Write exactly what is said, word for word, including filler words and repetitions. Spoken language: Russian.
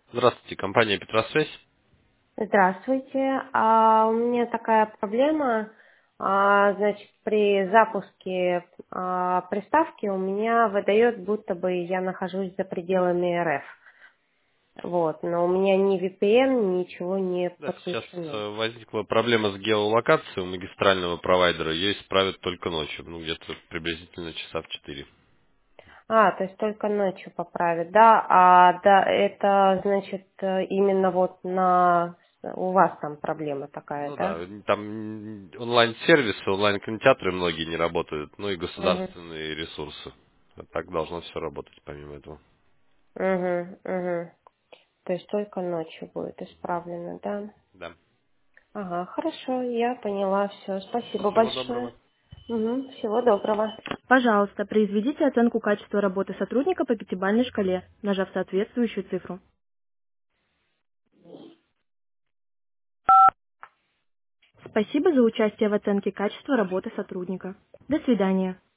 Здравствуйте, компания Петросвязь. Здравствуйте. А, у меня такая проблема. А, значит, при запуске а, приставки у меня выдает, будто бы я нахожусь за пределами эр эф. Вот, но у меня ни ви пи эн, ничего не Да, сейчас подключено. э, возникла проблема с геолокацией у магистрального провайдера. Ее исправят только ночью, ну где-то приблизительно часа в четыре. А, то есть только ночью поправят, да? А да, это значит э, именно вот на у вас там проблема такая, Ну да? да, там м, онлайн-сервисы, онлайн-кинотеатры многие не работают, ну и Угу, государственные ресурсы. А так должно все работать помимо этого. угу, угу. То есть только ночью будет исправлено, да? Да. Ага, хорошо, я поняла все. Спасибо Всего большое. доброго. Мгм, всего доброго. Пожалуйста, произведите оценку качества работы сотрудника по пятибалльной шкале, нажав соответствующую цифру. Спасибо за участие в оценке качества работы сотрудника. До свидания.